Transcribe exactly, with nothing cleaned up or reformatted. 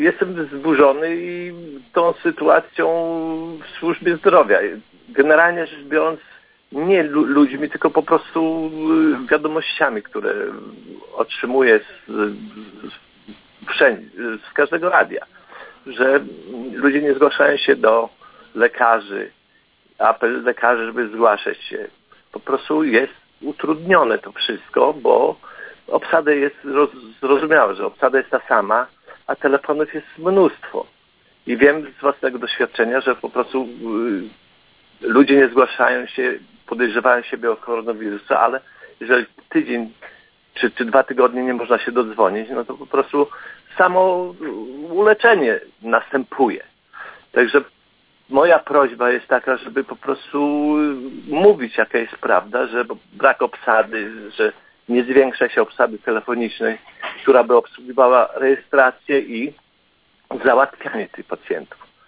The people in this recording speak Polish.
Jestem zburzony i tą sytuacją w służbie zdrowia. Generalnie rzecz biorąc, nie ludźmi, tylko po prostu wiadomościami, które otrzymuję z, wszędzie, z każdego radia, że ludzie nie zgłaszają się do lekarzy, apel lekarzy, żeby zgłaszać się. Po prostu jest utrudnione to wszystko, bo obsada jest zrozumiała, że obsada jest ta sama, a telefonów jest mnóstwo. I wiem z własnego doświadczenia, że po prostu y, ludzie nie zgłaszają się, podejrzewają siebie o koronawirusa, ale jeżeli tydzień czy, czy dwa tygodnie nie można się dodzwonić, no to po prostu samo uleczenie następuje. Także moja prośba jest taka, żeby po prostu mówić, jaka jest prawda, że brak obsady, że nie zwiększa się obsady telefonicznej, która by obsługiwała rejestrację i załatwianie tych pacjentów.